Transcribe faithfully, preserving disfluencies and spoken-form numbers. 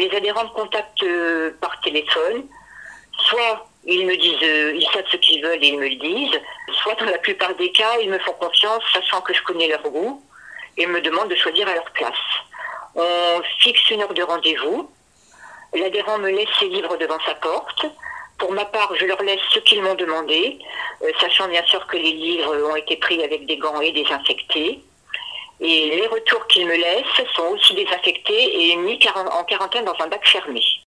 les adhérents me contactent euh, par téléphone. Soit ils me disent, euh, ils savent ce qu'ils veulent et ils me le disent. Soit dans la plupart des cas, ils me font confiance, sachant que je connais leur goût, et me demandent de choisir à leur place. On fixe une heure de rendez-vous. L'adhérent me laisse ses livres devant sa porte. Pour ma part, je leur laisse ce qu'ils m'ont demandé, euh, sachant bien sûr que les livres ont été pris avec des gants et désinfectés. Et les retours qu'ils me laissent sont aussi désinfectés et mis en quarantaine dans un bac fermé.